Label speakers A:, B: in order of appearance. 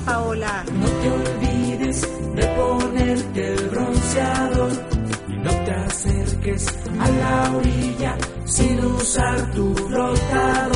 A: Paola.
B: No te olvides de ponerte el bronceador y no te acerques a la orilla sin usar tu flotador.